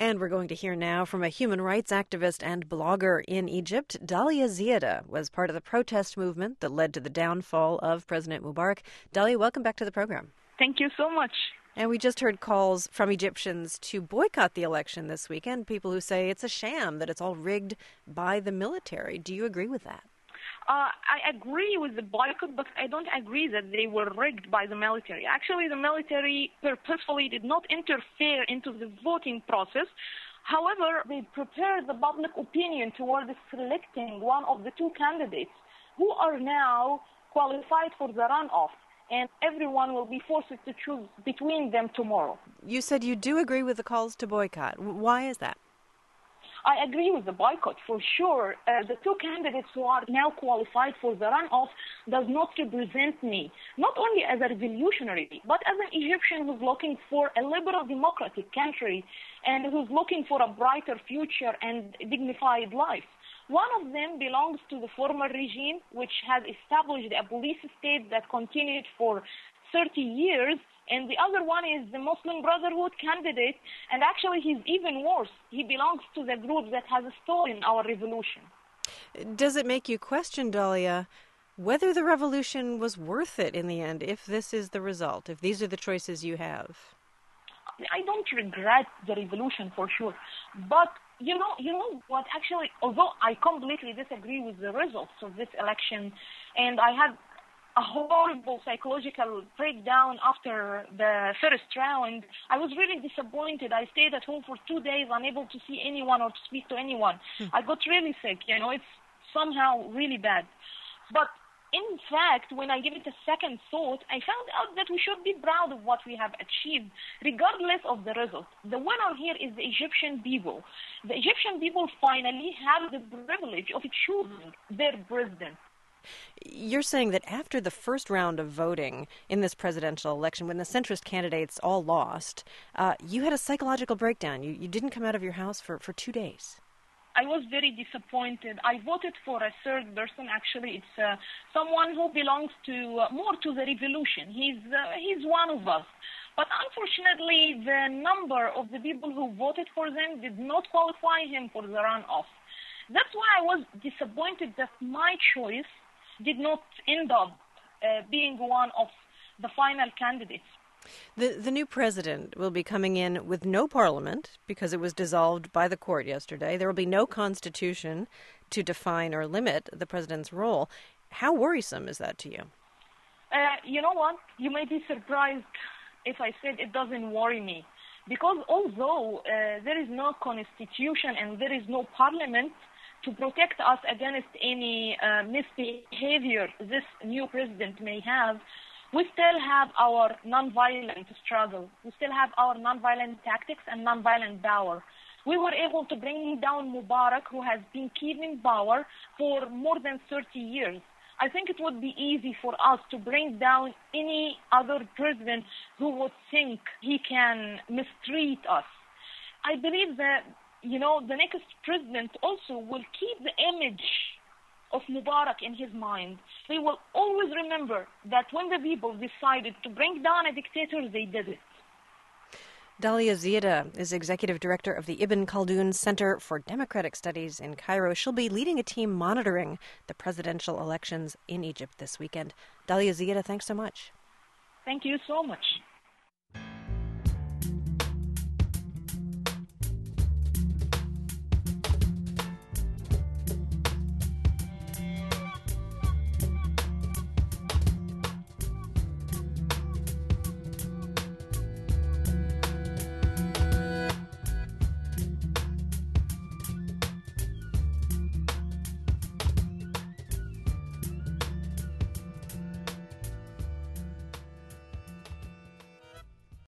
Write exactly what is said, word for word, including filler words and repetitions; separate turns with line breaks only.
And we're going to hear now from a human rights activist and blogger in Egypt. Dalia Ziada was part of the protest movement that led to the downfall of President Mubarak. Dalia, welcome back to the program.
Thank you so much.
And we just heard calls from Egyptians to boycott the election this weekend, people who say it's a sham, that it's all rigged by the military. Do you agree with that?
Uh, I agree with the boycott, but I don't agree that they were rigged by the military. Actually, the military purposefully did not interfere into the voting process. However, they prepared the public opinion towards selecting one of the two candidates who are now qualified for the runoff, and everyone will be forced to choose between them tomorrow.
You said you do agree with the calls to boycott. Why is that?
I agree with the boycott, for sure. Uh, the two candidates who are now qualified for the runoff does not represent me, not only as a revolutionary, but as an Egyptian who's looking for a liberal democratic country and who's looking for a brighter future and dignified life. One of them belongs to the former regime, which has established a police state that continued for thirty years, and the other one is the Muslim Brotherhood candidate, and actually he's even worse. He belongs to the group that has stolen our revolution.
Does it make you question, Dalia, whether the revolution was worth it in the end, if this is the result, if these are the choices you have?
I don't regret the revolution for sure, but you know, you know what, actually, although I completely disagree with the results of this election, and I had a horrible psychological breakdown after the first round, I was really disappointed. I stayed at home for two days, unable to see anyone or to speak to anyone. Hmm. I got really sick, you know, it's somehow really bad. But in fact, when I give it a second thought, I found out that we should be proud of what we have achieved, regardless of the result. The winner here is the Egyptian people. The Egyptian people finally have the privilege of choosing their president.
You're saying that after the first round of voting in this presidential election, when the centrist candidates all lost, uh, you had a psychological breakdown. You, you didn't come out of your house for, for two days.
I was very disappointed. I voted for a third person. Actually, it's uh, someone who belongs to uh, more to the revolution. He's uh, he's one of us. But unfortunately, the number of the people who voted for them did not qualify him for the runoff. That's why I was disappointed that my choice did not end up uh, being one of the final candidates.
The the new president will be coming in with no parliament because it was dissolved by the court yesterday. There will be no constitution to define or limit the president's role. How worrisome is that to you?
Uh, you know what? You may be surprised if I said it doesn't worry me. Because although uh, there is no constitution and there is no parliament to protect us against any uh, misbehavior this new president may have, we still have our nonviolent struggle. We still have our nonviolent tactics and nonviolent power. We were able to bring down Mubarak, who has been keeping power for more than thirty years. I think it would be easy for us to bring down any other president who would think he can mistreat us. I believe that, you know, the next president also will keep the image of Mubarak in his mind. They will always remember that when the people decided to bring down a dictator, they did it.
Dalia Ziada is executive director of the Ibn Khaldun Center for Democratic Studies in Cairo. She'll be leading a team monitoring the presidential elections in Egypt this weekend. Dalia Ziada, thanks so much.
Thank you so much.